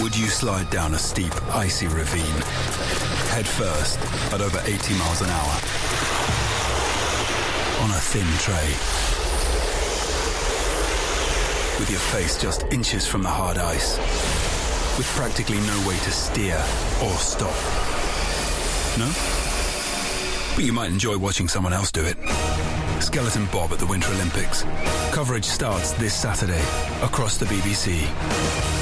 Would you slide down a steep, icy ravine, head first at over 80 miles an hour, on a thin tray, with your face just inches from the hard ice, with practically no way to steer or stop? No? But you might enjoy watching someone else do it. Skeleton Bob at the Winter Olympics. Coverage starts this Saturday across the BBC.